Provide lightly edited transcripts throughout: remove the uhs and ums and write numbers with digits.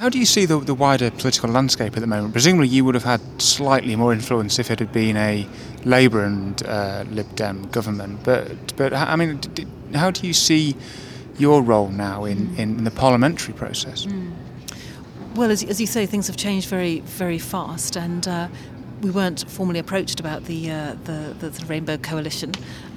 How do you see the wider political landscape at the moment? Presumably you would have had slightly more influence if it had been a Labour and Lib Dem government, but I mean, how do you see your role now in the parliamentary process? Well, as you say, things have changed very, very fast, and we weren't formally approached about the Rainbow Coalition.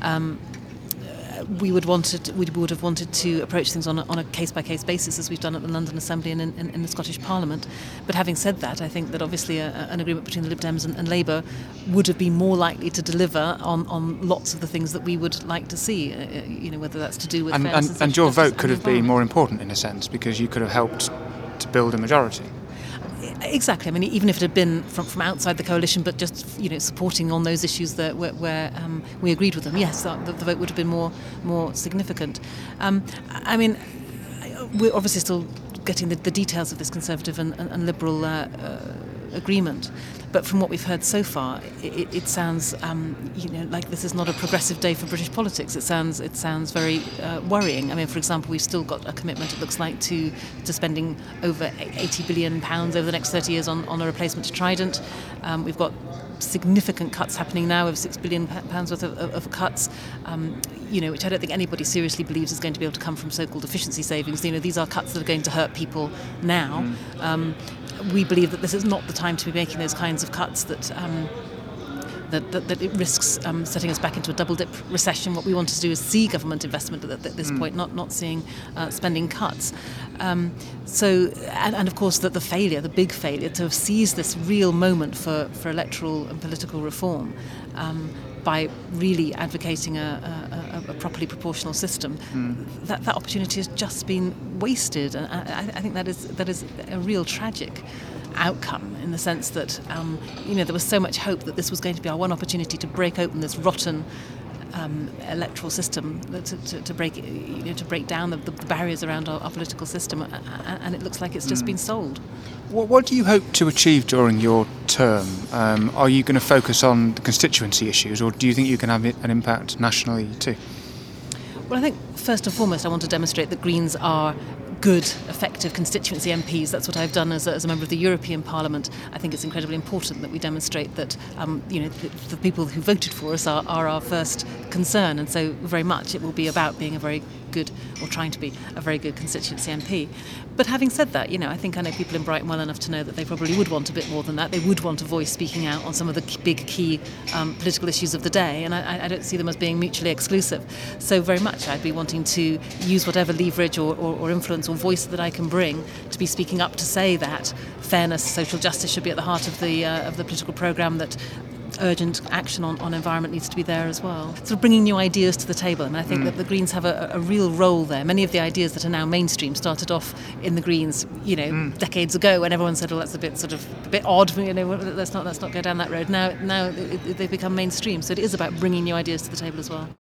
We would have wanted to approach things on a case-by-case basis, as we've done at the London Assembly and in the Scottish Parliament. But having said that, I think that obviously an agreement between the Lib Dems and Labour would have been more likely to deliver on lots of the things that we would like to see, whether that's to do with fairness and your vote could have been more important in a sense, because you could have helped to build a majority. Exactly. I mean, even if it had been from outside the coalition, but just supporting on those issues that where we agreed with them, yes, the vote would have been more significant. I mean, we're obviously still getting the details of this Conservative and Liberal agreement, but from what we've heard so far, it sounds like this is not a progressive day for British politics. It sounds very worrying. I mean, for example, we've still got a commitment, it looks like, to spending over £80 billion over the next 30 years on a replacement to Trident. We've got significant cuts happening now, over £6 billion worth of cuts, which I don't think anybody seriously believes is going to be able to come from so-called efficiency savings. These are cuts that are going to hurt people now. We believe that this is not the time to be making those kinds of cuts that it risks setting us back into a double-dip recession. What we want to do is see government investment at this point, not seeing spending cuts. And of course, the big failure to have seized this real moment for electoral and political reform by really advocating a properly proportional system, that opportunity has just been wasted. And I think that is a real tragic outcome, in the sense that there was so much hope that this was going to be our one opportunity to break open this rotten electoral system, to break down the barriers around our political system, and it looks like it's just been sold. What do you hope to achieve during your term? Are you going to focus on the constituency issues, or do you think you can have an impact nationally too? Well, I think first and foremost I want to demonstrate that Greens are good, effective constituency MPs. That's what I've done as a member of the European Parliament. I think it's incredibly important that we demonstrate that the people who voted for us are our first concern, and so very much it will be about being a very good, or trying to be a very good constituency MP. But having said that, I think I know people in Brighton well enough to know that they probably would want a bit more than that. They would want a voice speaking out on some of the big key political issues of the day, and I don't see them as being mutually exclusive. So very much I'd be wanting to use whatever leverage or influence or voice that I can bring to be speaking up to say that fairness, social justice should be at the heart of the political programme, that urgent action on environment needs to be there as well. Sort of bringing new ideas to the table, and I think that the Greens have a real role there. Many of the ideas that are now mainstream started off in the Greens, decades ago, when everyone said, "Well, that's a bit odd. Let's not go down that road." Now they've become mainstream. So it is about bringing new ideas to the table as well.